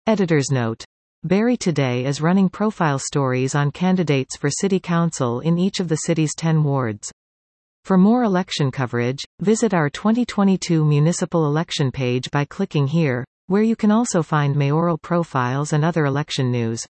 Editor's note. Barrie Today is running profile stories on candidates for City Council in each of the city's 10 wards. For more election coverage, visit our 2022 municipal election page by clicking here, where you can also find mayoral profiles and other election news.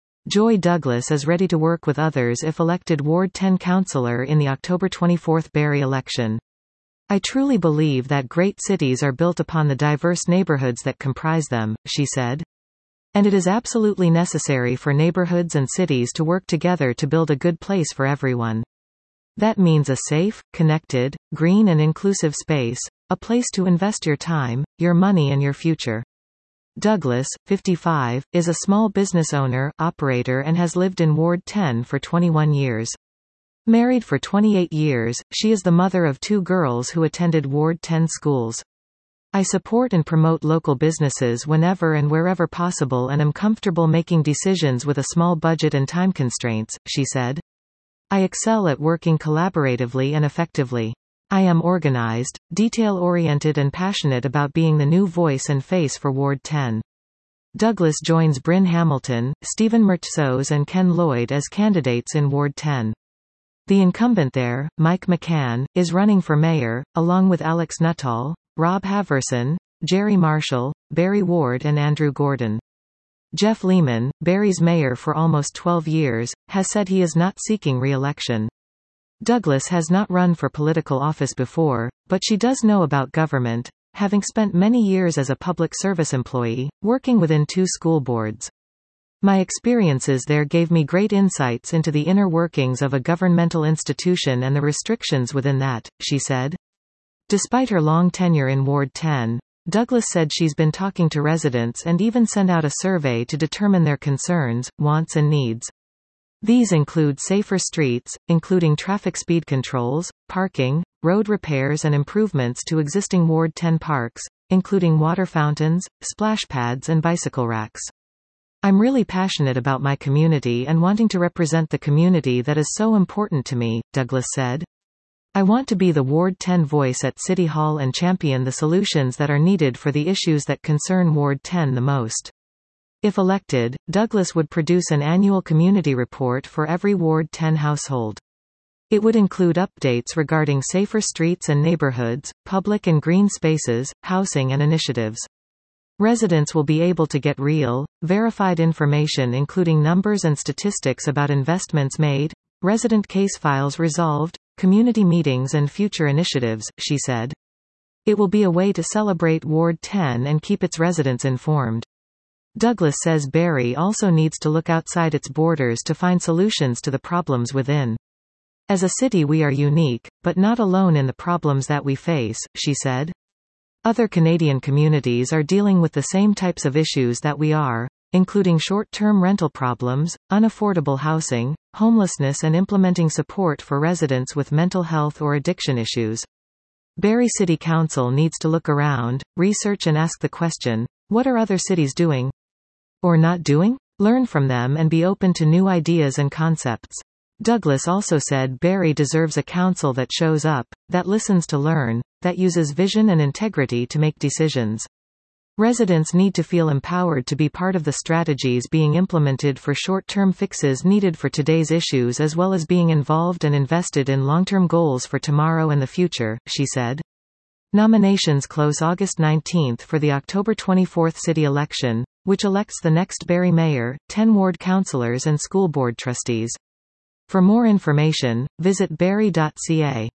Joy Douglas is ready to work with others if elected Ward 10 councillor in the October 24 Barrie election. I truly believe that great cities are built upon the diverse neighbourhoods that comprise them, she said. And it is absolutely necessary for neighbourhoods and cities to work together to build a good place for everyone. That means a safe, connected, green and inclusive space, a place to invest your time, your money and your future. Douglas, 55, is a small business owner, operator and has lived in Ward 10 for 21 years. Married for 28 years, she is the mother of 2 girls who attended Ward 10 schools. I support and promote local businesses whenever and wherever possible and am comfortable making decisions with a small budget and time constraints, she said. I excel at working collaboratively and effectively. I am organized, detail-oriented and passionate about being the new voice and face for Ward 10. Douglas joins Bryn Hamilton, Stephen Mertzos and Ken Lloyd as candidates in Ward 10. The incumbent there, Mike McCann, is running for mayor, along with Alex Nuttall, Rob Haverson, Jerry Marshall, Barrie Ward and Andrew Gordon. Jeff Lehman, Barrie's mayor for almost 12 years, has said he is not seeking re-election. Douglas has not run for political office before, but she does know about government, having spent many years as a public service employee, working within 2 school boards. My experiences there gave me great insights into the inner workings of a governmental institution and the restrictions within that, she said. Despite her long tenure in Ward 10, Douglas said she's been talking to residents and even sent out a survey to determine their concerns, wants and needs. These include safer streets, including traffic speed controls, parking, road repairs and improvements to existing Ward 10 parks, including water fountains, splash pads and bicycle racks. I'm really passionate about my community and wanting to represent the community that is so important to me, Douglas said. I want to be the Ward 10 voice at City Hall and champion the solutions that are needed for the issues that concern Ward 10 the most. If elected, Douglas would produce an annual community report for every Ward 10 household. It would include updates regarding safer streets and neighborhoods, public and green spaces, housing and initiatives. Residents will be able to get real, verified information including numbers and statistics about investments made, resident case files resolved, community meetings and future initiatives, she said. It will be a way to celebrate Ward 10 and keep its residents informed. Douglas says Barrie also needs to look outside its borders to find solutions to the problems within. As a city we are unique, but not alone in the problems that we face, she said. Other Canadian communities are dealing with the same types of issues that we are, including short-term rental problems, unaffordable housing, homelessness and implementing support for residents with mental health or addiction issues. Barrie City Council needs to look around, research and ask the question, what are other cities doing? Or not doing? Learn from them and be open to new ideas and concepts. Douglas also said Barrie deserves a council that shows up, that listens to learn, that uses vision and integrity to make decisions. Residents need to feel empowered to be part of the strategies being implemented for short-term fixes needed for today's issues as well as being involved and invested in long-term goals for tomorrow and the future, she said. Nominations close August 19 for the October 24 city election, which elects the next Barrie mayor, 10 ward councillors and school board trustees. For more information, visit barrie.ca.